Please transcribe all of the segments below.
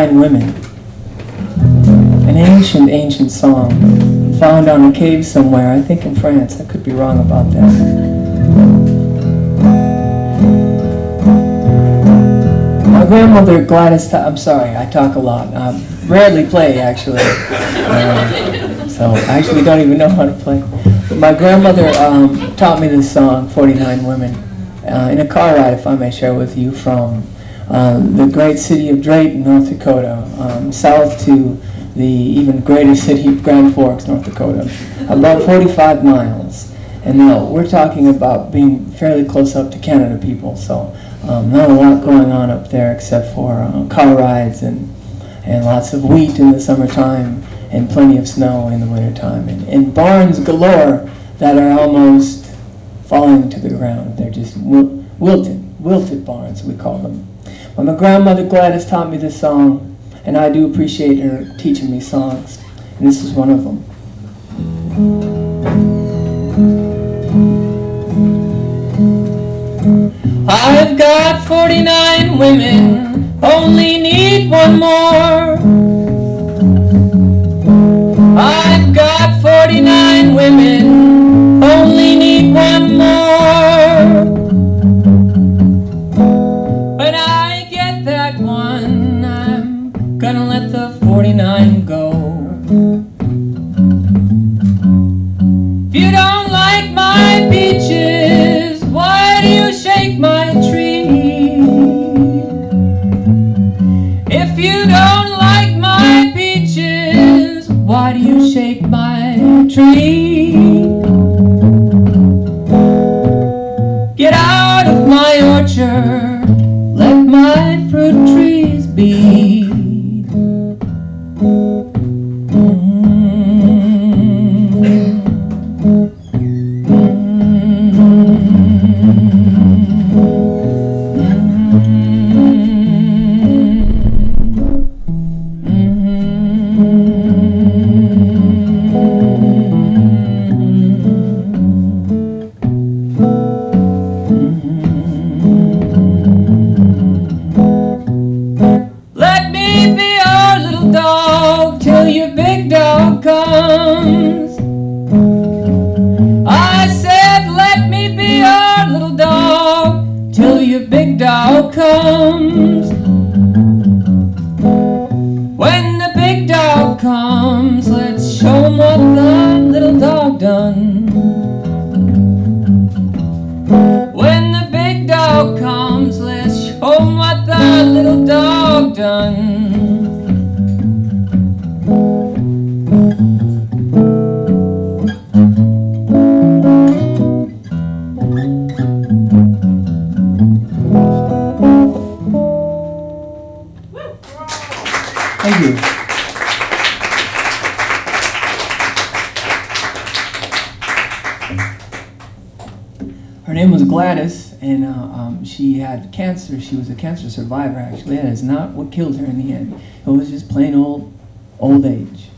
49 Women. An ancient, ancient song found on a cave somewhere, I think in France. I could be wrong about that. My grandmother Gladys, I'm sorry, I talk a lot. Rarely play, actually. So I actually don't even know how to play. But my grandmother taught me this song, 49 Women, in a car ride, if I may share with you, from the great city of Drayton, North Dakota, south to the even greater city of Grand Forks, North Dakota, about 45 miles. And now we're talking about being fairly close up to Canada people, so not a lot going on up there except for car rides and lots of wheat in the summertime and plenty of snow in the wintertime, and barns galore that are almost falling to the ground. They're just wilted barns, we call them. But my grandmother Gladys taught me this song, and I do appreciate her teaching me songs, and this is one of them. I've got 49 women, only need one more. I've got 49 women, only need one more. When I get that one, I'm gonna let the 49 go. If you don't like my peaches, why do you shake my tree? If you don't like my peaches, why do you shake my tree? Get out of my orchard, let my fruit trees be. Comes. When the big dog comes, let's show him what the little dog done. When the big dog comes, let's show him what the little dog done. Thank you. Her name was Gladys, and she had cancer. She was a cancer survivor, actually. That is not what killed her in the end. It was just plain old age.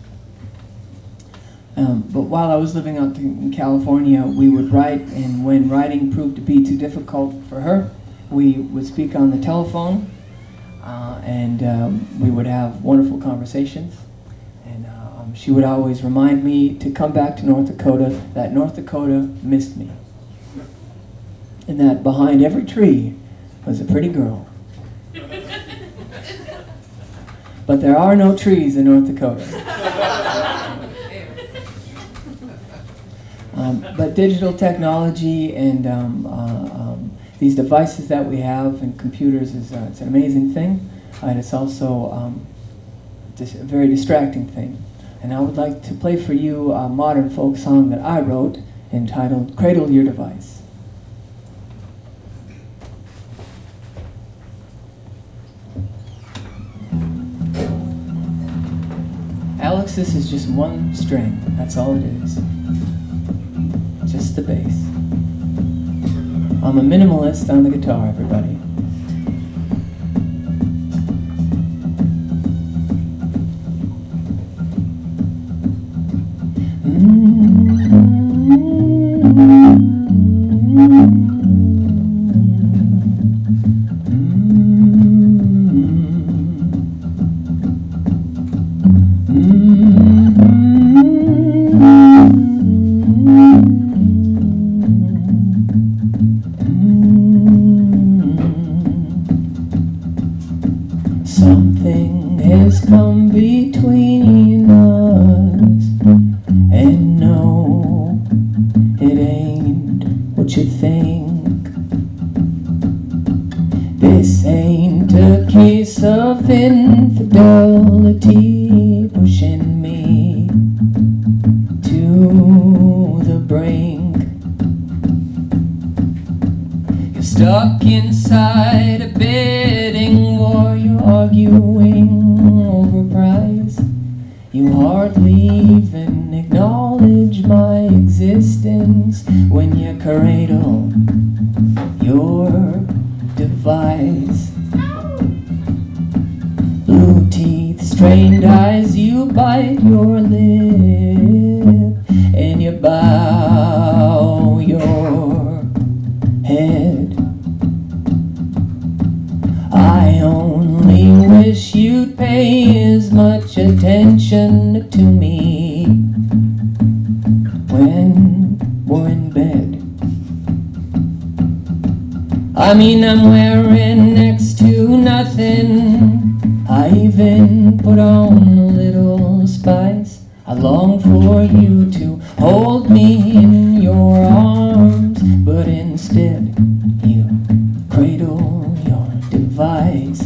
But while I was living out in California, we would write, and when writing proved to be too difficult for her, we would speak on the telephone. And we would have wonderful conversations, and she would always remind me to come back to North Dakota, that North Dakota missed me, and that behind every tree was a pretty girl. But there are no trees in North Dakota. But digital technology and these devices that we have and computers is it's an amazing thing. And it's also a very distracting thing. And I would like to play for you a modern folk song that I wrote entitled Cradle Your Device. Alex, this is just one string. That's all it is. Just the bass. I'm a minimalist on the guitar, everybody. Something has come between us, and no, it ain't what you think. This ain't a case of infidelity pushing me to the brink. You're stuck inside a bidding war. You're arguing over price. You hardly even acknowledge my existence when you cradle your device. Blue teeth, strained eyes, you bite your lip and you bow your head. I only wish you'd pay as much attention to me when we're in bed. I mean, I'm wearing next to nothing. I even put on a little spice. I long for you to hold me in your arms, but instead you cradle your device.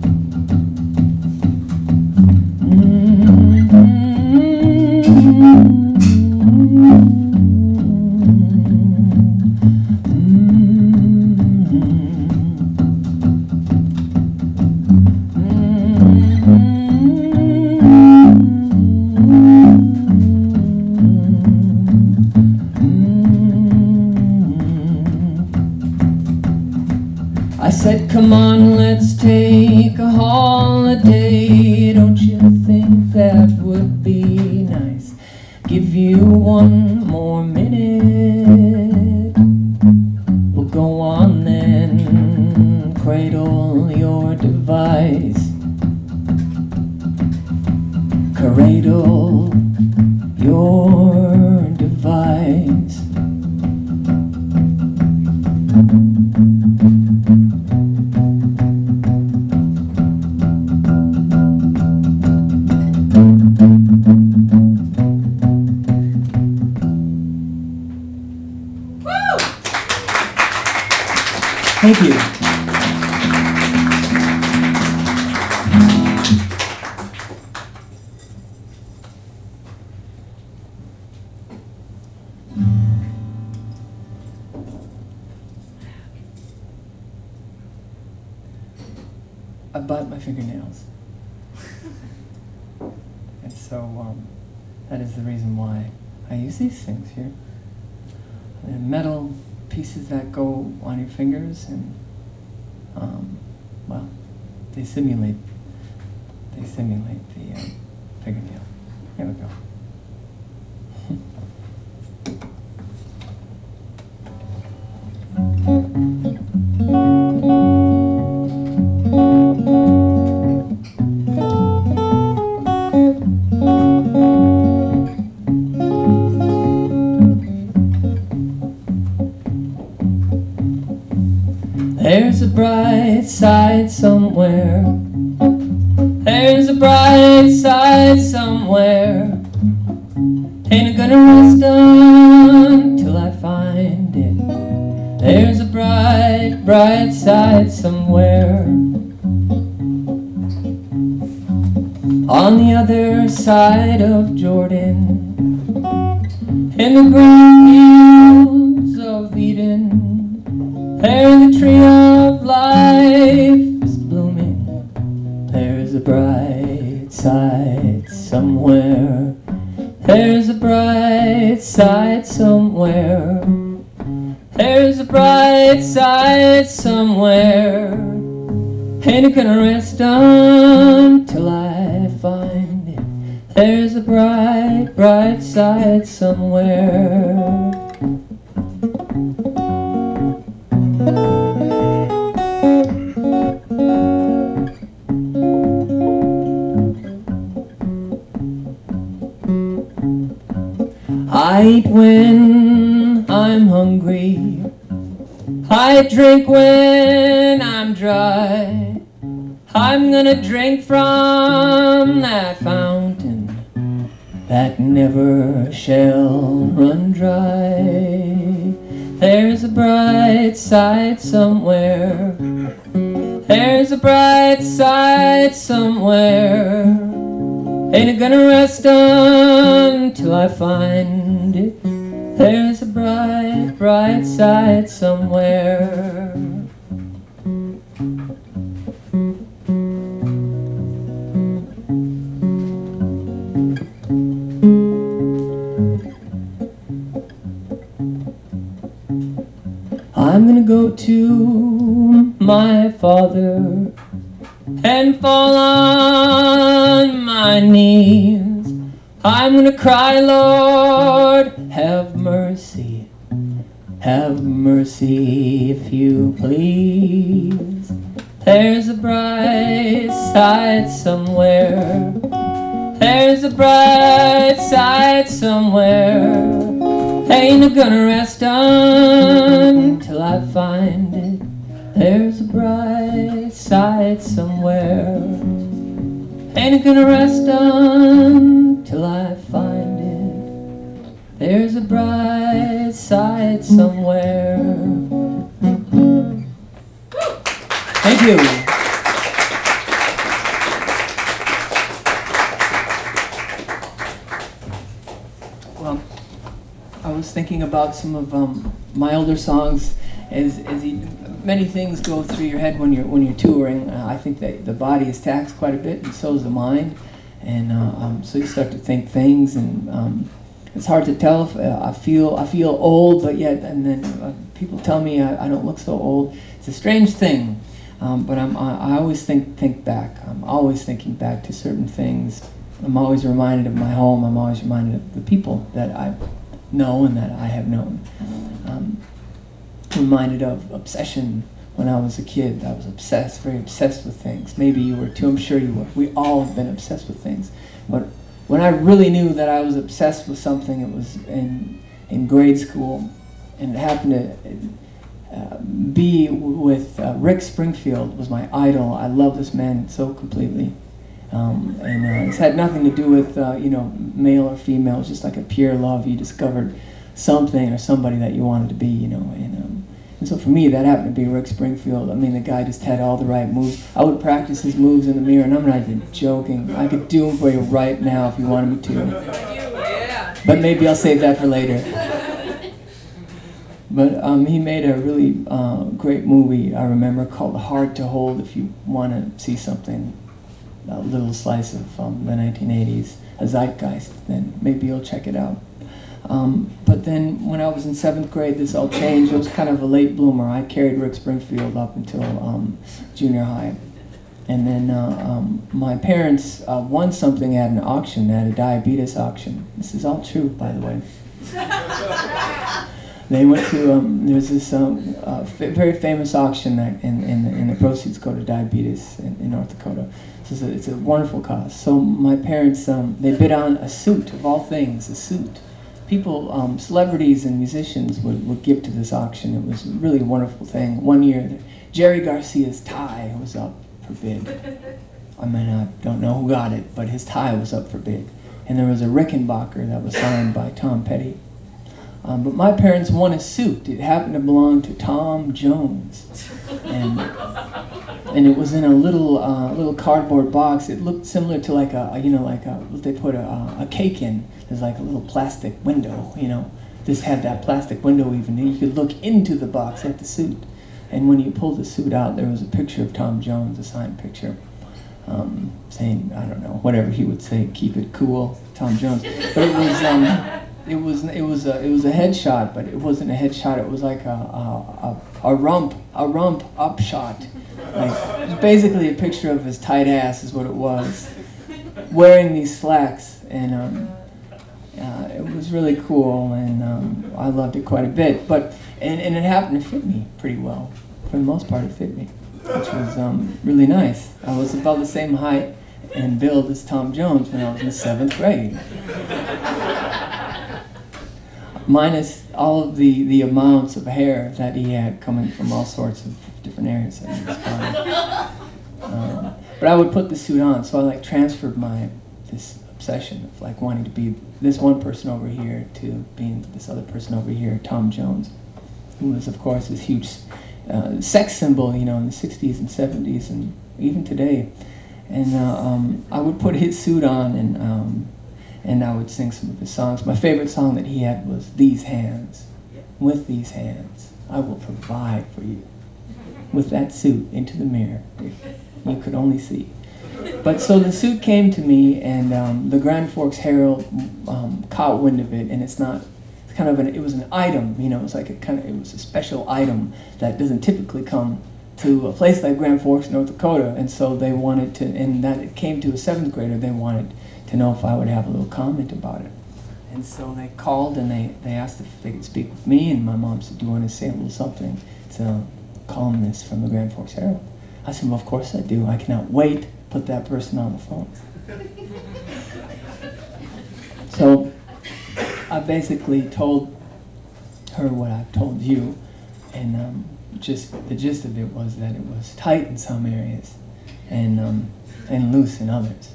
I said, come on, let's take a holiday. Don't you think that would be nice? Give you one more minute. Well, go on then, cradle your device. Cradle your device. Thank you. I bite my fingernails. And so that is the reason why I use these things here. They're metal pieces that go on your fingers, and well, they simulate the fingernail. Here we go. There's a bright side somewhere. There's a bright side somewhere. Ain't gonna rest until I find it. There's a bright, bright side somewhere. On the other side of Jordan, in the green fields of Eden, there the tree of life is blooming. There's a bright side somewhere. There's a bright side somewhere. There's a bright side somewhere. Ain't gonna rest until I find it. There's a bright, bright side somewhere. I eat when I'm hungry. I drink when I'm dry. I'm gonna drink from that fountain that never shall run dry. There's a bright side somewhere. There's a bright side somewhere. Ain't it gonna rest until I find it. There's a bright, bright side somewhere. I'm gonna go to my Father and fall on my knees. I'm gonna cry, Lord, have mercy if you please. There's a bright side somewhere. There's a bright side somewhere. Ain't it gonna rest until I find it. There's a bright side somewhere. Ain't it gonna rest until I find it. There's a bright side somewhere. Thank you. Well, I was thinking about some of my older songs. Many things go through your head when you're touring. I think that the body is taxed quite a bit, and so is the mind. And so you start to think things, and it's hard to tell if I feel old, but yet, and then people tell me I don't look so old. It's a strange thing, but I always think back. I'm always thinking back to certain things. I'm always reminded of my home. I'm always reminded of the people that I know and that I have known. Reminded of obsession when I was a kid. I was obsessed, very obsessed with things. Maybe you were too, I'm sure you were. We all have been obsessed with things. But when I really knew that I was obsessed with something, it was in grade school, and it happened to be with Rick Springfield was my idol. I love this man so completely. It's had nothing to do with male or female. It's just like a pure love. You discovered something or somebody that you wanted to be, and so for me that happened to be Rick Springfield. I mean, the guy just had all the right moves. I would practice his moves in the mirror, and I'm not even joking. I could do them for you right now if you wanted me to. But maybe I'll save that for later. But he made a really great movie, I remember, called Hard to Hold. If you want to see something, a little slice of the 1980s, a zeitgeist, then maybe you'll check it out. But then when I was in 7th grade, this all changed. It was kind of a late bloomer. I carried Rick Springfield up until junior high. And then my parents won something at an auction, at a diabetes auction. This is all true, by the way. They went to, there's this very famous auction that and the proceeds go to diabetes in North Dakota. So it's a wonderful cause. So my parents, they bid on a suit, of all things, a suit. People, celebrities and musicians would give to this auction. It was really a wonderful thing. One year, Jerry Garcia's tie was up for bid. I mean, I don't know who got it, but his tie was up for bid. And there was a Rickenbacker that was signed by Tom Petty. But my parents won a suit. It happened to belong to Tom Jones. And it was in a little cardboard box. It looked similar to like what they put a cake in. There's like a little plastic window, This had that plastic window even. You could look into the box at the suit. And when you pulled the suit out, there was a picture of Tom Jones, a signed picture, saying, I don't know, whatever he would say, keep it cool, Tom Jones. But it was a headshot, but it wasn't a headshot. It was like a rump up shot. Like, it was basically a picture of his tight ass is what it was, wearing these slacks, and it was really cool, and I loved it quite a bit. But and it happened to fit me pretty well. For the most part, it fit me, which was really nice. I was about the same height and build as Tom Jones when I was in the 7th grade. Minus all of the amounts of hair that he had coming from all sorts of different areas of his body. But I would put the suit on, so I like transferred this obsession of like wanting to be this one person over here to being this other person over here, Tom Jones, who was of course this huge sex symbol, you know, in the 60s and 70s and even today. And I would put his suit on and I would sing some of his songs. My favorite song that he had was These Hands. With these hands, I will provide for you. With that suit into the mirror, if you could only see. But so the suit came to me, and the Grand Forks Herald caught wind of it, and it was an item, you know, it was a special item that doesn't typically come to a place like Grand Forks, North Dakota, and so they wanted to, and that it came to a 7th grader, they wanted to know if I would have a little comment about it. And so they called and they asked if they could speak with me, and my mom said, do you want to say a little something to columnist from the Grand Forks Herald? I said, well, of course I do. I cannot wait to put that person on the phone. So I basically told her what I've told you, and just the gist of it was that it was tight in some areas and loose in others.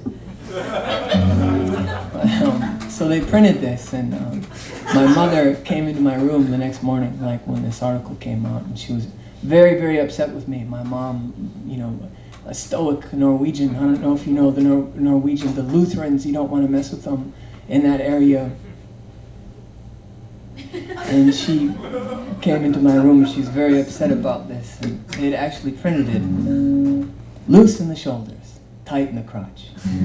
So they printed this, and my mother came into my room the next morning, like when this article came out, and she was very, very upset with me. My mom, you know, a stoic Norwegian, I don't know if you know the Norwegian, the Lutherans, you don't want to mess with them in that area. And she came into my room and she's very upset about this, and they had actually printed it. Loose in the shoulders, tight in the crotch.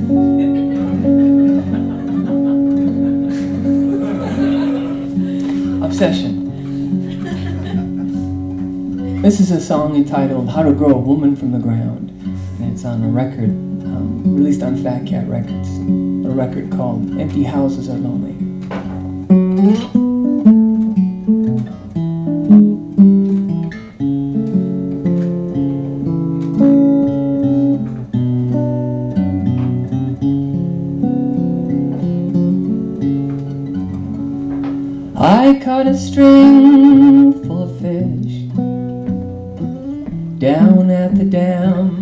Obsession. This is a song entitled How to Grow a Woman from the Ground, and it's on a record released on Fat Cat Records, a record called Empty Houses Are Lonely. I caught a string full of fish down at the dam.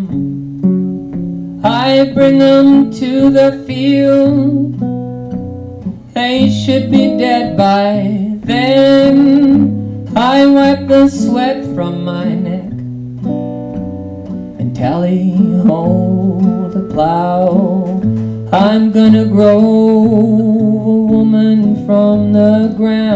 I bring them to the field. They should be dead by then. I wipe the sweat from my neck and tally-ho the plow. I'm gonna grow a woman from the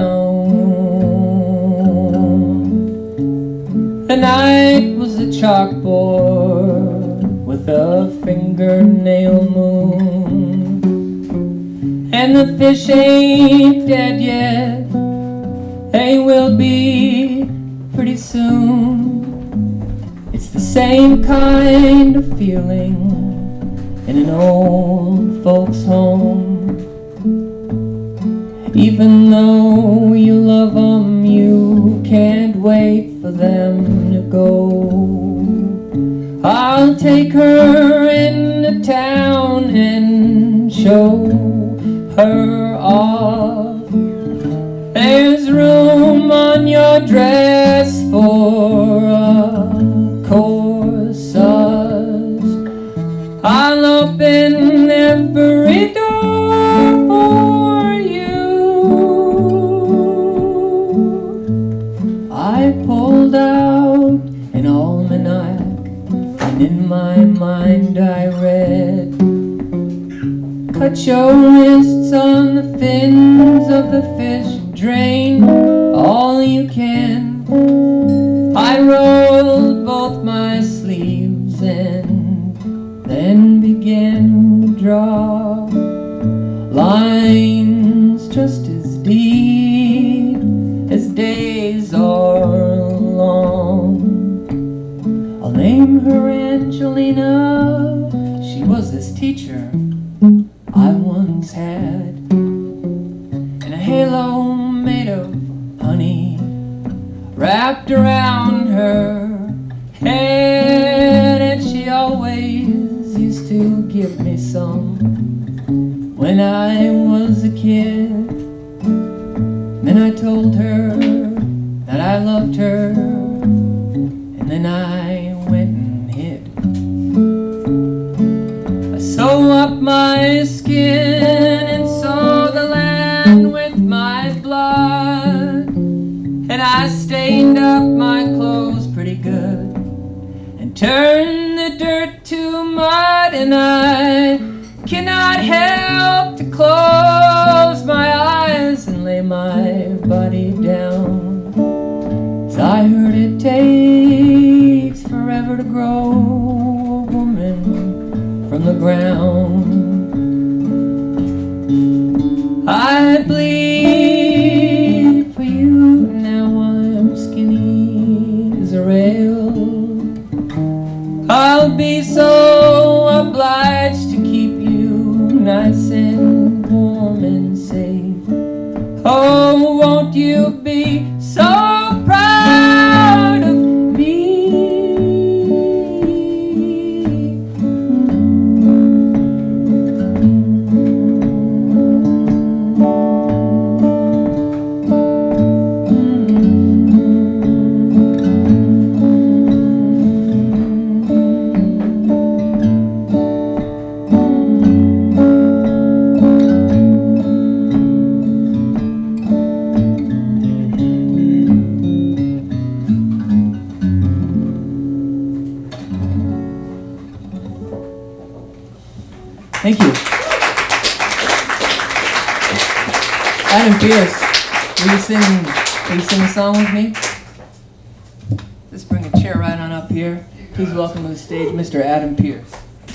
ground. The night was a chalkboard with a fingernail moon, and the fish ain't dead yet. They will be pretty soon. It's the same kind of feeling in an old folks' home. Even though you love them, you can't wait for them to go. I'll take her into town and show her off. There's room on your dress for a corsage. I'll open every door for you. I pulled out an almanac, and in my mind I read, cut your wrists on the fins of the fish, drain all you can. I rolled both my sleeves and then began to draw lines just as deep as days are long. I'll name her Angelina. She was this teacher I once had, and a halo made of honey wrapped around her head, and she always used to give me some when I was a kid. Then I told her that I loved her, and then I went and hid. up my skin and sow the land with my blood. And I stained up my clothes pretty good and turned the dirt to mud. And I cannot help to close my eyes and lay my body down. 'Cause I heard it takes forever to grow a woman from the ground. I bleed for you, now I'm skinny as a rail. I'll be so obliged to keep you nice and warm and safe. Oh, won't you be so proud of me? Thank you. Adam Pierce, will you sing a song with me? Let's bring a chair right on up here. Please welcome to the stage Mr. Adam Pierce.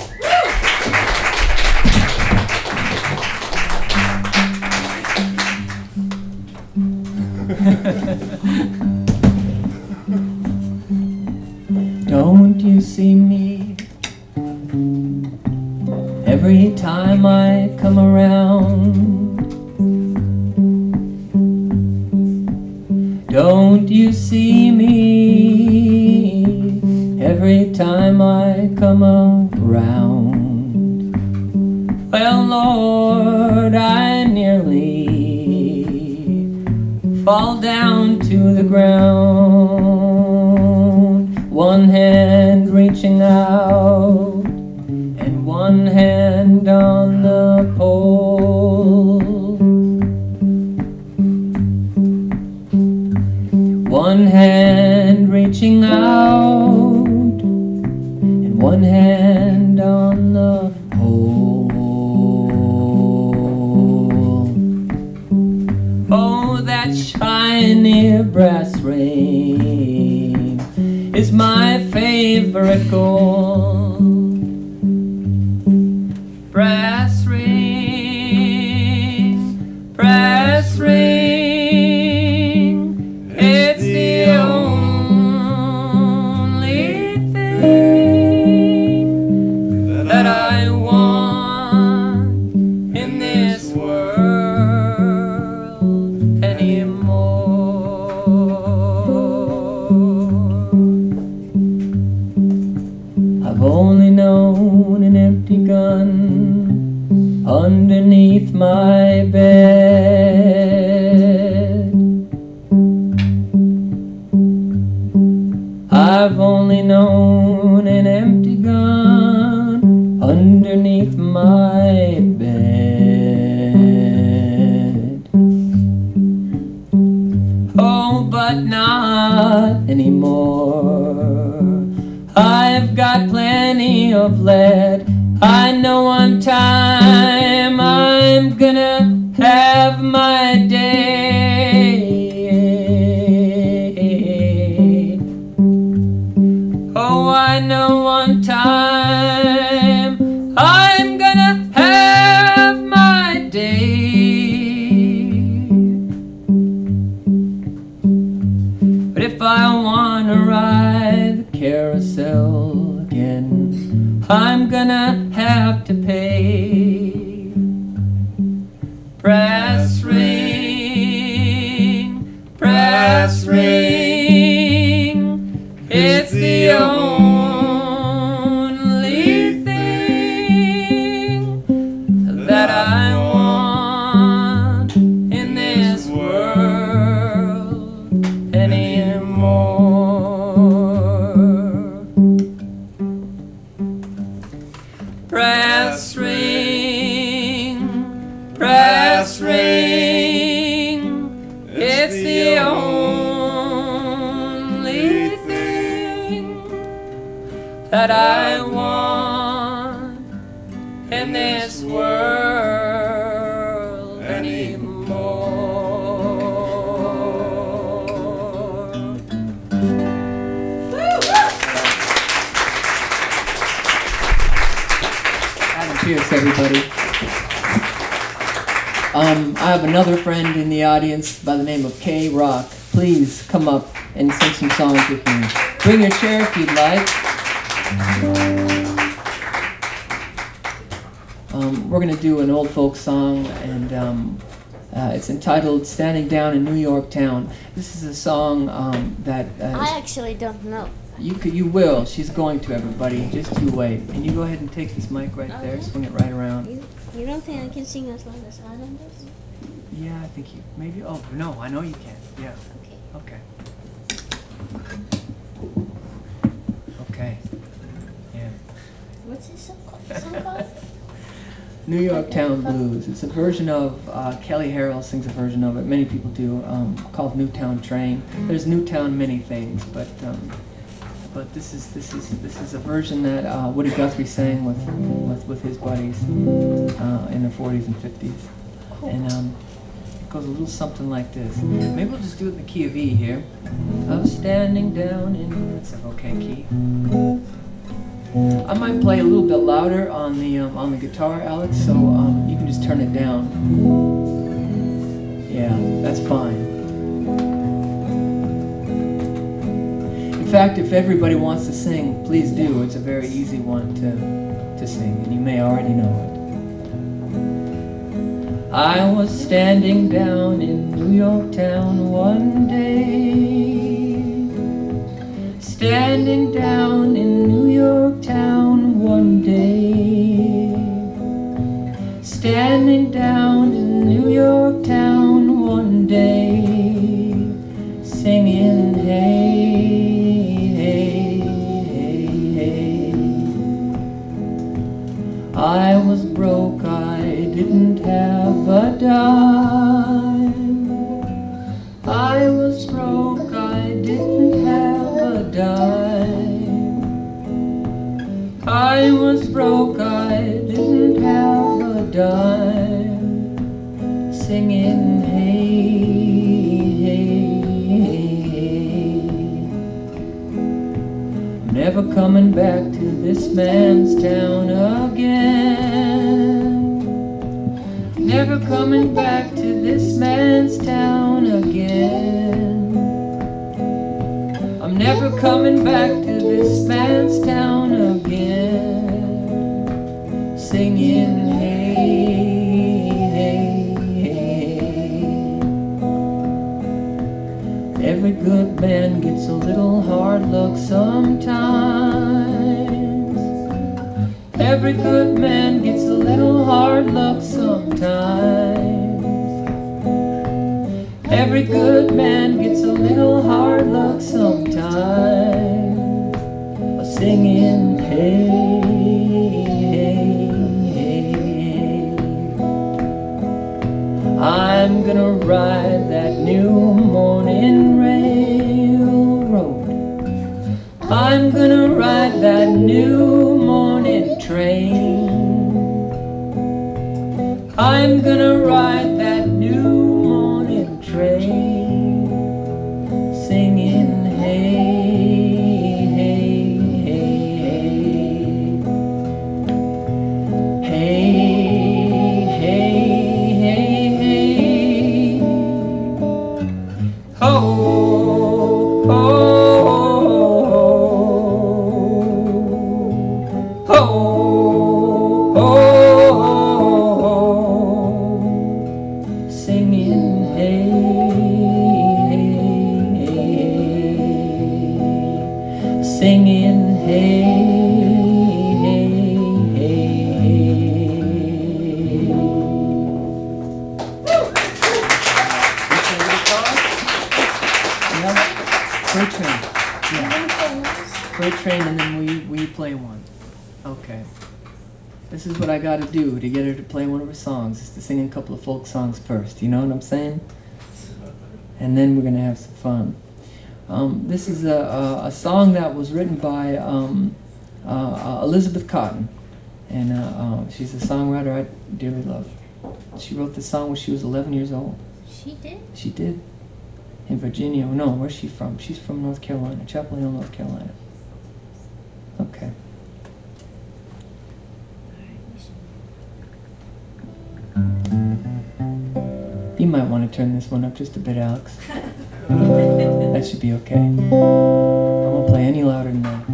Don't you see me every time I come around? Don't you see me every time I come around? Well, Lord, I nearly fall down to the ground. One hand reaching out and one hand on the pole. One hand reaching out and one hand on the pole. Oh, that shiny brass ring is my favorite gold. Brass ring, brass ring, it's the only thing that I want in this world anymore. I've only known an empty gun underneath my bed. I've only known an empty gun underneath my bed. Oh, but not anymore. I've got plenty of lead. I know one time I'm gonna have my day. Oh, I know one time I'm gonna have my day. But if I wanna ride the carousel again, I'm gonna have to pay. Brass ring, brass ring, it's the only thing that I want in this world anymore. Brass ring. that I want in this world anymore. Adam Pierce, everybody. I have another friend in the audience by the name of Kay Rock. Please come up and sing some songs with me. Bring your chair if you'd like. We're going to do an old folk song, and it's entitled Standing Down in New York Town. This is a song that... I actually don't know. You will. She's going to, everybody. Just you wait. And you go ahead and take this mic right there. Swing it right around. You don't think I can sing as long as Adam does? Yeah, I think you... Maybe... Oh, no, I know you can. Yeah. Okay. Okay. Yeah. What's this song called? New York Town Blues. It's a version of, Kelly Harrell sings a version of it, many people do, called Newtown Train. There's Newtown many things, but this is a version that Woody Guthrie sang with his buddies in the 40s and 50s. Cool. And it goes a little something like this. Maybe we'll just do it in the key of E here. I was standing down in... That's an okay key. I might play a little bit louder on the guitar, Alex, so you can just turn it down. Yeah, that's fine. In fact, if everybody wants to sing, please do. It's a very easy one to sing, and you may already know it. I was standing down in New York Town one day. Standing down in New York Town one day. Standing down in New York Town one day. Singing hey, hey, hey, hey. I was broke, I didn't have a dime. I was broke, I didn't have a dime. I was broke, I didn't have a dime. Singing hey, hey, hey. I'm never coming back to this man's town again. Never coming back to this man's town again. I'm never coming back to this man's town again. Singing hey, hey, hey. Every good man gets a little hard luck sometimes. Every good man gets a little hard luck sometimes. Every good man gets a little hard luck sometimes. Singing hey, hey, hey. I'm gonna ride that new morning railroad. I'm gonna ride that new morning train. I'm gonna ride that new morning train. Singing hey, hey, hey, hey. Hey, hey, hey, hey. Oh, oh, oh, oh, oh. Singing hey, hey, hey. Singing hey, hey, hey. Freight train. Yeah. Freight train, and then we play one. Okay. This is what I gotta do to get her to play one of her songs, is to sing a couple of folk songs first, you know what I'm saying? And then we're gonna have some fun. This is a song that was written by Elizabeth Cotton, and she's a songwriter I dearly love. She wrote this song when she was 11 years old. She did? She did. In Virginia. No, where's she from? She's from North Carolina, Chapel Hill, North Carolina. Okay. You might want to turn this one up just a bit, Alex. That should be okay. I won't play any louder than that.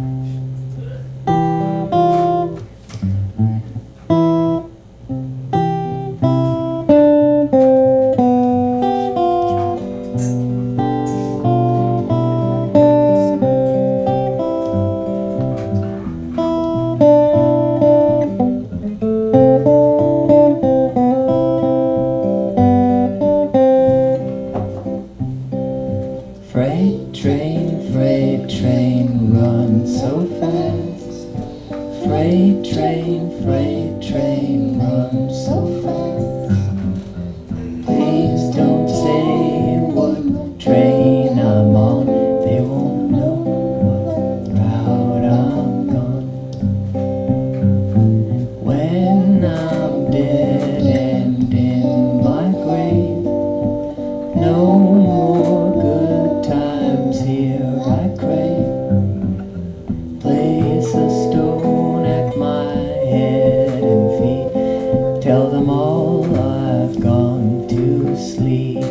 Freight train, run so fast. Freight train, run so fast. Please don't say what train I'm on. They won't know what route I'm gone. When I'm dead and in my grave, no more good times here I crave. Place a stone at my head and feet. Tell them all I've gone to sleep.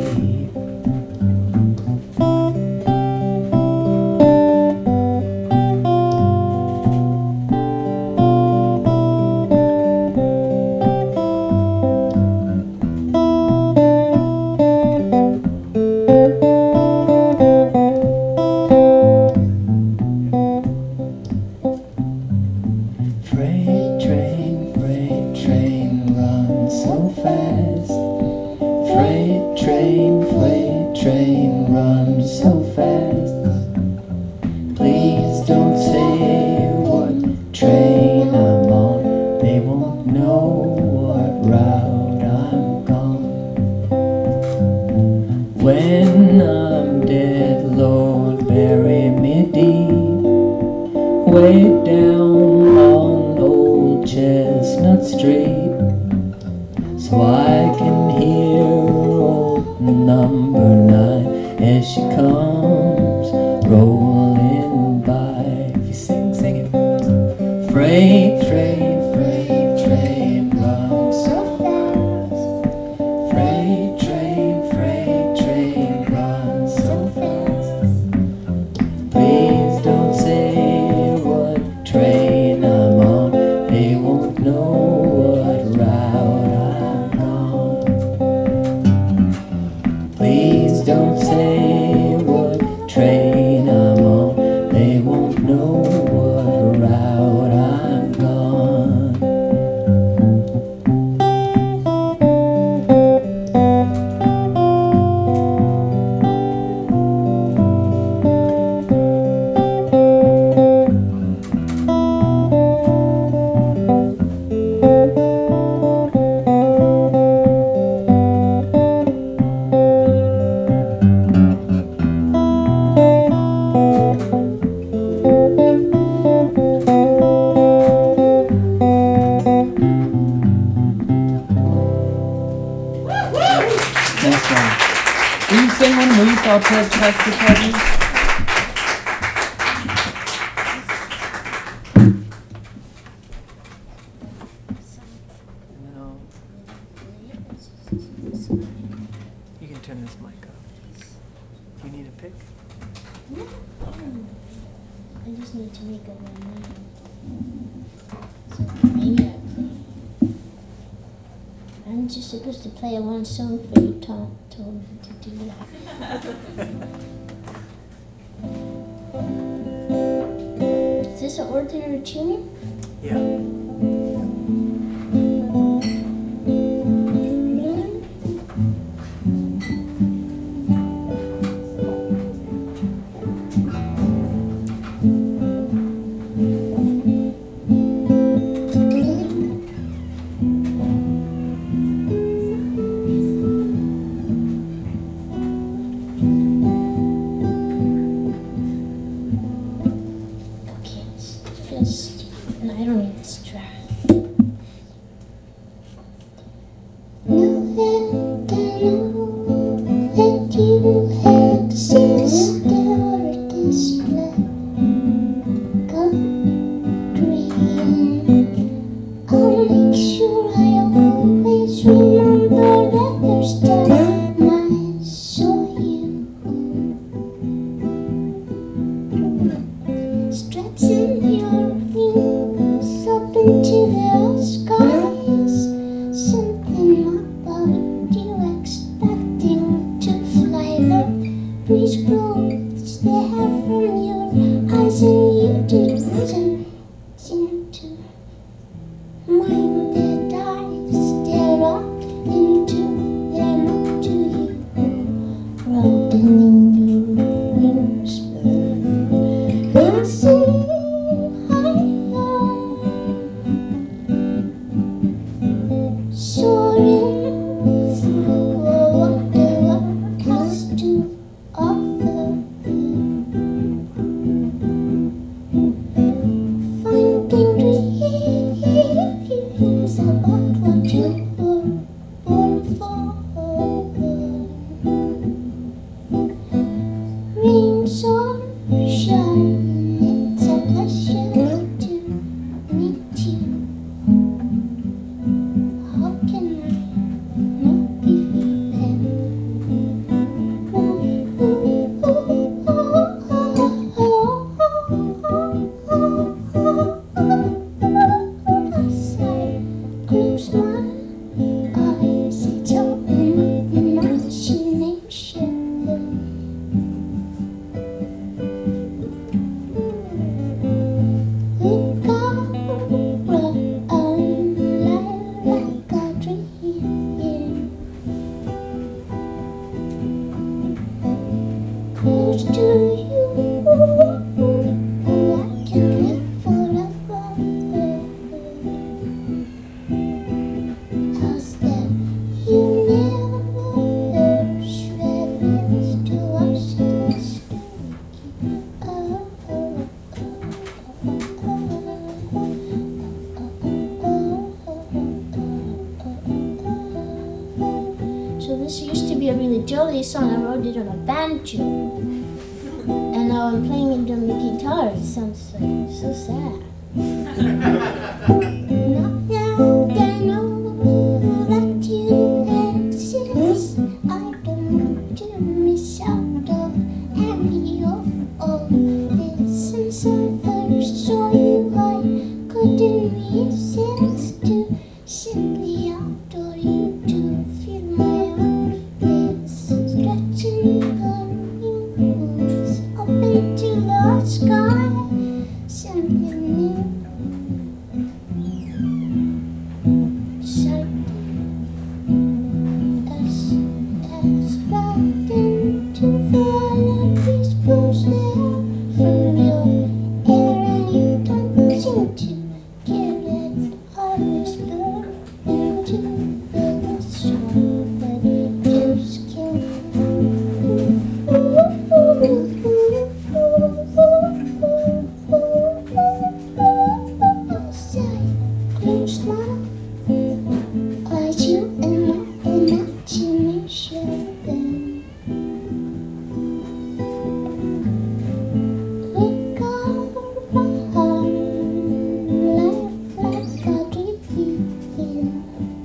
Freight train, run so fast. Freight train, run so fast. Please don't say what train I'm on. They won't know what route I'm gone. When I'm dead, Lord, bury me deep, way down on Old Chestnut Street, so I can hear old number 9 as she comes rolling by. If you sing it. Freight train, run so fast. Freight train, run so fast. Please don't say what train I'm on. They won't know what route I'm on. Please don't say what train I'm on. They won't know what route I'm gone. Next one. Will you sing one? Will you fall past the party? And then you can turn this mic up. Do you need a pick? I just need to make up my mind. So maybe I play. I'm just supposed to play one song for you, Tom told me to do that. Is this an ordinary tune? Yeah. Okay, let's remember the first time I saw you, stretching your wings up into the skies. Something about you expecting to fly. The breeze blows the hair from your eyes, and you didn't seem to mind that I stare up into them up to you, rolling in your wings, and sing higher, soaring through what the world has to offer. Finding dreams about what you were born for. Rains or shine, it's a pleasure to meet you. How can I not be feeling? As I close my eyes, it's all in imagination. Look out, I'm like a dream, close to you, I can live forever. As that you never reveals to us the story. So this used to be a really jolly song. I wrote it on a banjo, and now I'm playing it on the guitar. It sounds like so sad. Now that I know that you exist, I don't want to miss out of any of all this. Since I first saw you, I couldn't resist to simply adore you, to feel my own face stretching her wings up into the sky. Something new. Expecting to fly, a breeze blows the air from your hair, and you don't seem to care that I whisper into the song, but you just can't. As I close my eyes, you and my imagination. Look around, like a dream,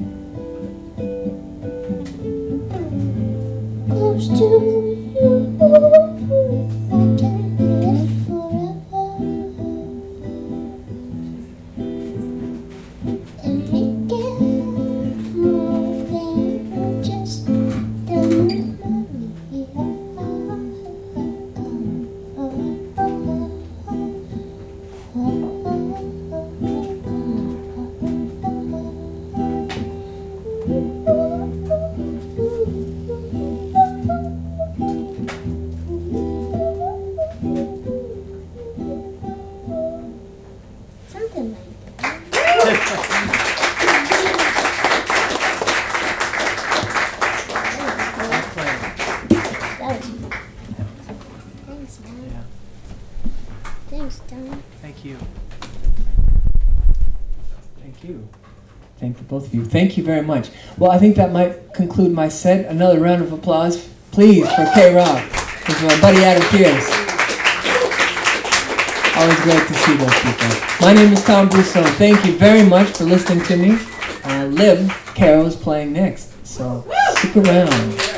close to you, I can live forever, and make it more than just the memory. Something like that. That was fun. Thanks, man. Yeah. Thanks, Tom. Thank you. Thank you. Thank the both of you. Thank you very much. Well, I think that might conclude my set. Another round of applause, please, for K-Rock, and for my buddy Adam Pierce. Always great to see those people. My name is Tom Brousseau. Thank you very much for listening to me. Liv Carroll's playing next. So stick around.